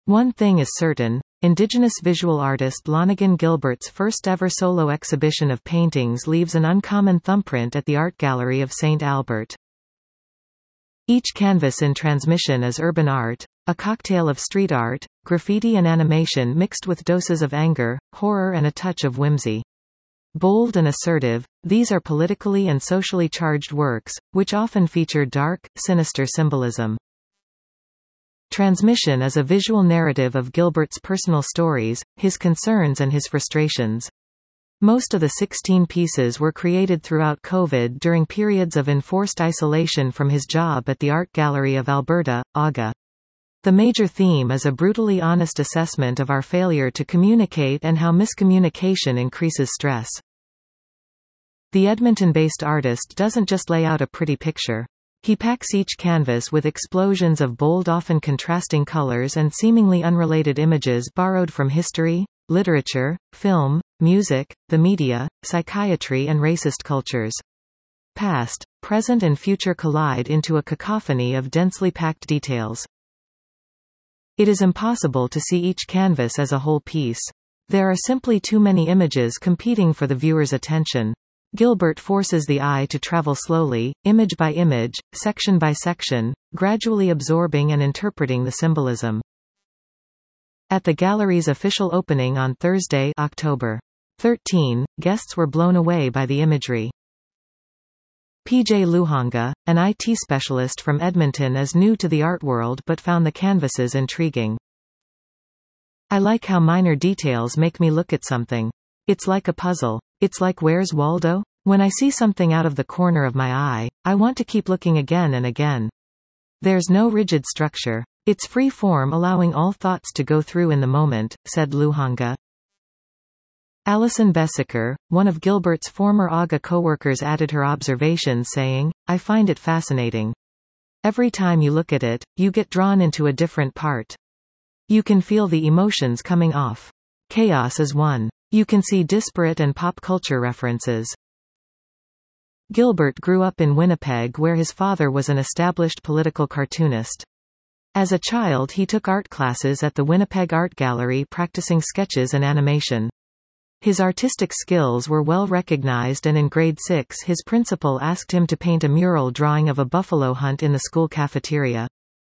One thing is certain. Indigenous visual artist Lonergan Gilbert's first-ever solo exhibition of paintings leaves an uncommon thumbprint at the Art Gallery of St. Albert. Each canvas in Transmission is urban art, a cocktail of street art, graffiti and animation mixed with doses of anger, horror and a touch of whimsy. Bold and assertive, these are politically and socially charged works, which often feature dark, sinister symbolism. Transmission is a visual narrative of Gilbert's personal stories, his concerns and his frustrations. Most of the 16 pieces were created throughout COVID during periods of enforced isolation from his job at the Art Gallery of Alberta, AGA. The major theme is a brutally honest assessment of our failure to communicate and how miscommunication increases stress. The Edmonton-based artist doesn't just lay out a pretty picture. He packs each canvas with explosions of bold, often contrasting colors and seemingly unrelated images borrowed from history, literature, film, music, the media, psychiatry and racist cultures. Past, present and future collide into a cacophony of densely packed details. It is impossible to see each canvas as a whole piece. There are simply too many images competing for the viewer's attention. Gilbert forces the eye to travel slowly, image by image, section by section, gradually absorbing and interpreting the symbolism. At the gallery's official opening on Thursday, October 13, guests were blown away by the imagery. PJ Luhanga, an IT specialist from Edmonton, is new to the art world but found the canvases intriguing. I like how minor details make me look at something. It's like a puzzle. It's like Where's Waldo? When I see something out of the corner of my eye, I want to keep looking again and again. There's no rigid structure. It's free form, allowing all thoughts to go through in the moment, said Luhanga. Alison Bessiker, one of Gilbert's former AGA co-workers, added her observations saying, "I find it fascinating. Every time you look at it, you get drawn into a different part. You can feel the emotions coming off. Chaos is one. You can see disparate and pop culture references." Gilbert grew up in Winnipeg, where his father was an established political cartoonist. As a child, he took art classes at the Winnipeg Art Gallery, practicing sketches and animation. His artistic skills were well recognized, and in grade 6 his principal asked him to paint a mural drawing of a buffalo hunt in the school cafeteria.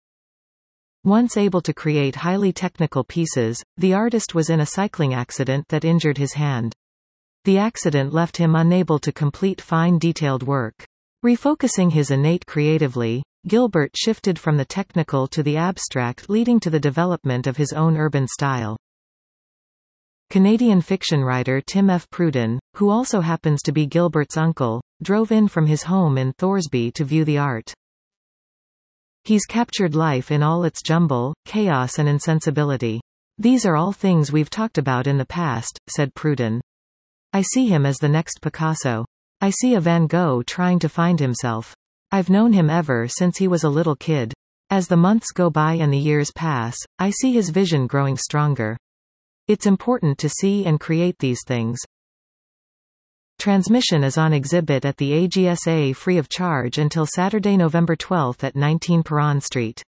Once able to create highly technical pieces, the artist was in a cycling accident that injured his hand. The accident left him unable to complete fine detailed work. Refocusing his innate creatively, Gilbert shifted from the technical to the abstract, leading to the development of his own urban style. Canadian fiction writer Tim F. Pruden, who also happens to be Gilbert's uncle, drove in from his home in Thorsby to view the art. "He's captured life in all its jumble, chaos and insensibility. These are all things we've talked about in the past," said Pruden. "I see him as the next Picasso. I see a Van Gogh trying to find himself. I've known him ever since he was a little kid. As the months go by and the years pass, I see his vision growing stronger. It's important to see and create these things." Transmission is on exhibit at the AGSA free of charge until Saturday, November 12 at 19 Perron Street.